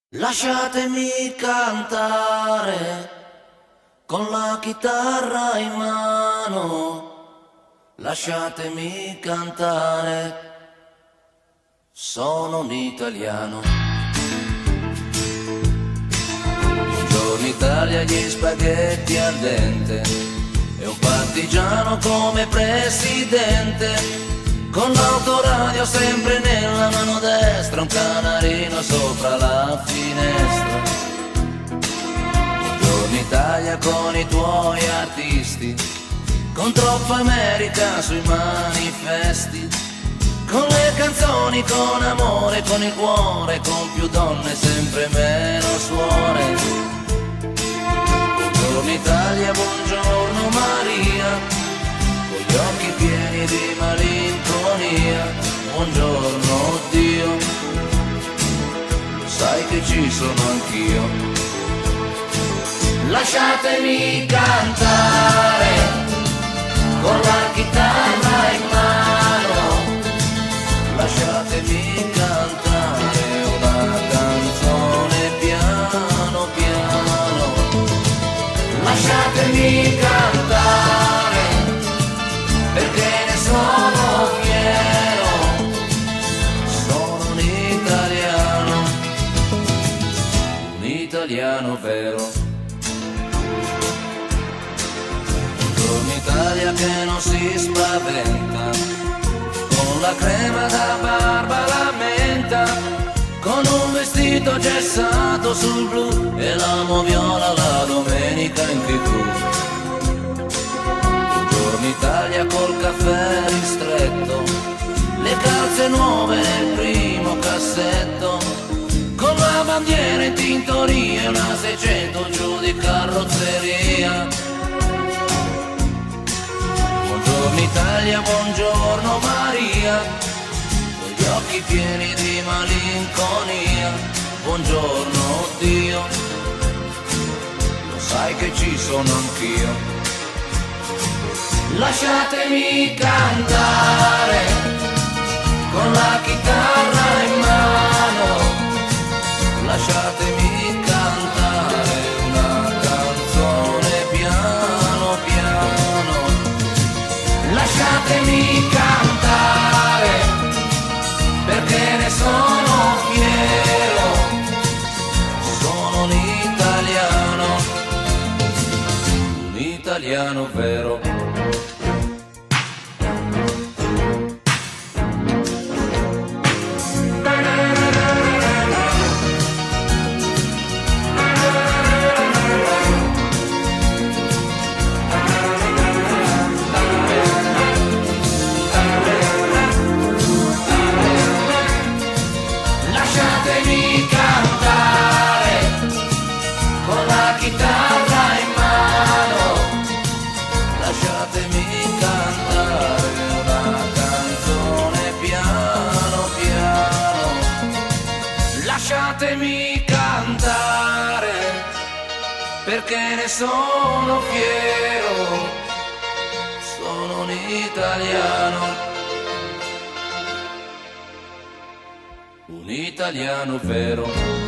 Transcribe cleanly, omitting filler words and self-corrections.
Lasciatemi cantare con la chitarra in mano, lasciatemi cantare, sono un italiano. Buongiorno Italia, gli spaghetti al dente e un partigiano come presidente. Con l'autoradio sempre nella mano destra, un canarino sopra la finestra. Buongiorno Italia con i tuoi artisti, con troppa America sui manifesti, con le canzoni, con amore, con il cuore, con più donne, sempre meno suore. Buongiorno Italia, buongiorno Maria, con gli occhi pieni di malinconia. Buongiorno Dio, sai che ci sono anch'io. Lasciatemi cantare con la chitarra in mano, lasciatemi cantare una canzone piano piano. Lasciatemi cantare perché ne sono fiero, sono un italiano vero. Buongiorno Italia che non si spaventa, con la crema da barba la menta, con un vestito gessato sul blu e l'amo viola la domenica in TV. Buongiorno Italia col caffè ristretto, le calze nuove nel primo cassetto, con la bandiera in tintoria e una 600 giù di carrozzeria. Buongiorno Italia, buongiorno Maria, con gli occhi pieni di malinconia. Buongiorno Dio, lo sai che ci sono anch'io. Lasciatemi cantare con la chitarra in mano, lasciatemi cantare una canzone piano piano. Lasciatemi cantare perché ne sono fiero, sono un italiano vero. Lasciatemi cantare con la chitarra in mano, lasciatemi cantare una canzone piano piano. Lasciatemi cantare perché ne sono fiero, sono un italiano vero.